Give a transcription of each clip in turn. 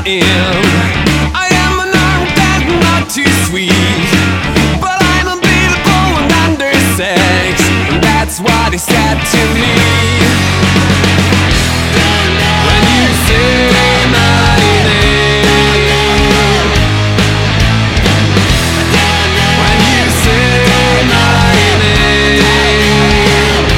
in. I am an arm that's not too sweet, but I'm unbeatable and undersexed, and that's what he said to me. When you say my name, when you say my name,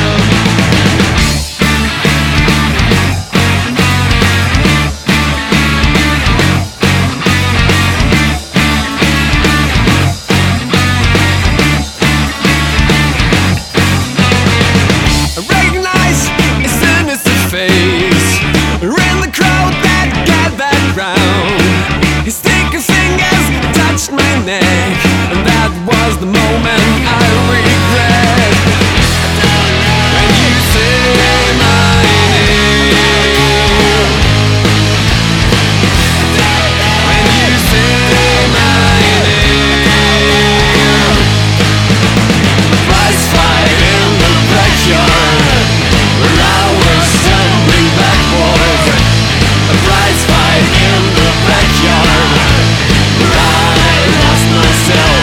I recognize his innocent face in the crowd that gathered round. His sticky fingers touched my neck, and that was the moment I regret. When you say my name, when you say my name, prize fight in the backyard, where I was stumbling backwards. A prize fight in the backyard, where I lost myself.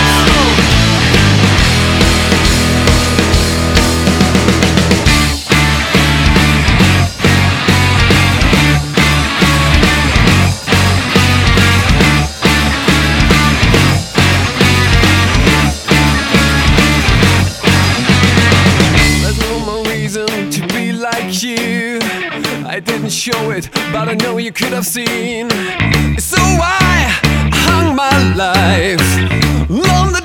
There's no more reason to be like you. I didn't show it, but I know you could have seen. So I hung my life on the